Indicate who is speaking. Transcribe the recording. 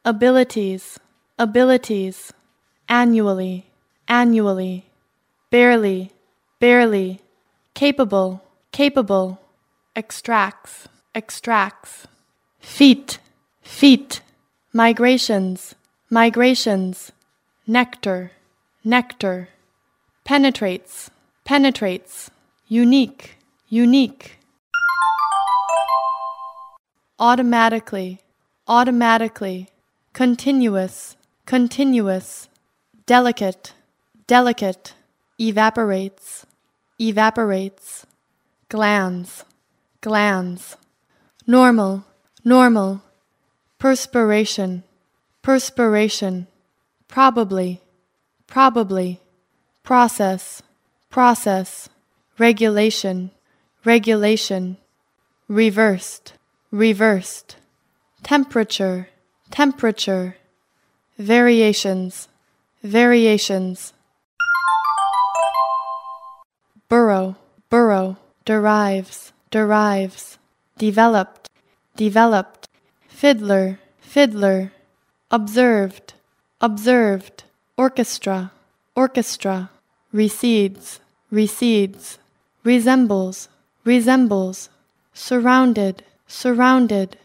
Speaker 1: abilities, abilities, annually, annually, barely, barely, capable, capable, extracts, extracts, feet, feet, migrations, migrations, nectar, nectar, penetrates, penetrates, unique, unique, automatically, automatically, continuous, continuous, delicate, delicate, evaporates, evaporates, glands, glands, normal, normal, perspiration, perspiration, probably, probably, process, process, regulation, regulation, reversed, reversed, temperature, temperature, variations, variations, burrow, burrow, derives, derives, developed, developed, fiddler, fiddler, observed, observed, orchestra, orchestra, recedes, recedes, resembles, resembles, surrounded, surrounded,